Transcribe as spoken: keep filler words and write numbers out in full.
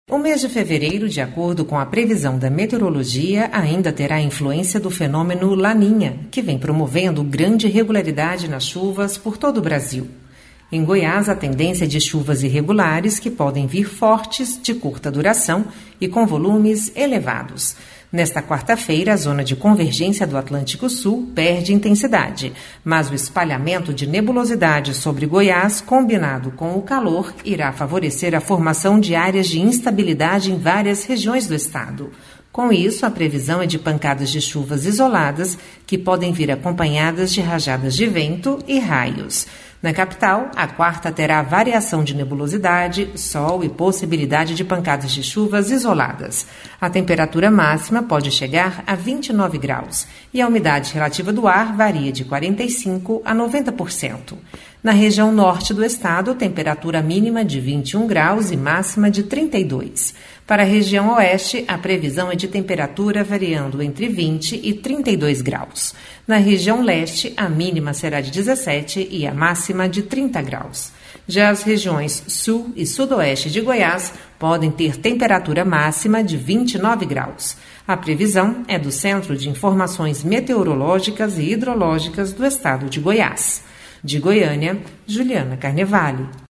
O mês de fevereiro, de acordo com a previsão da meteorologia, ainda terá influência do fenômeno Laninha, que vem promovendo grande irregularidade nas chuvas por todo o Brasil. Em Goiás, a tendência é de chuvas irregulares que podem vir fortes, de curta duração e com volumes elevados. Nesta quarta-feira, a zona de convergência do Atlântico Sul perde intensidade, mas o espalhamento de nebulosidade sobre Goiás, combinado com o calor, irá favorecer a formação de áreas de instabilidade em várias regiões do estado. Com isso, a previsão é de pancadas de chuvas isoladas, que podem vir acompanhadas de rajadas de vento e raios. Na capital, a quarta terá variação de nebulosidade, sol e possibilidade de pancadas de chuvas isoladas. A temperatura máxima pode chegar a vinte e nove graus e a umidade relativa do ar varia de quarenta e cinco por cento a noventa por cento. Na região norte do estado, temperatura mínima de vinte e um graus e máxima de trinta e dois. Para a região oeste, a previsão é de temperatura variando entre vinte e trinta e dois graus. Na região leste, a mínima será de dezessete e a máxima de trinta graus. Já as regiões sul e sudoeste de Goiás podem ter temperatura máxima de vinte e nove graus. A previsão é do Centro de Informações Meteorológicas e Hidrológicas do estado de Goiás. De Goiânia, Juliana Carnevale.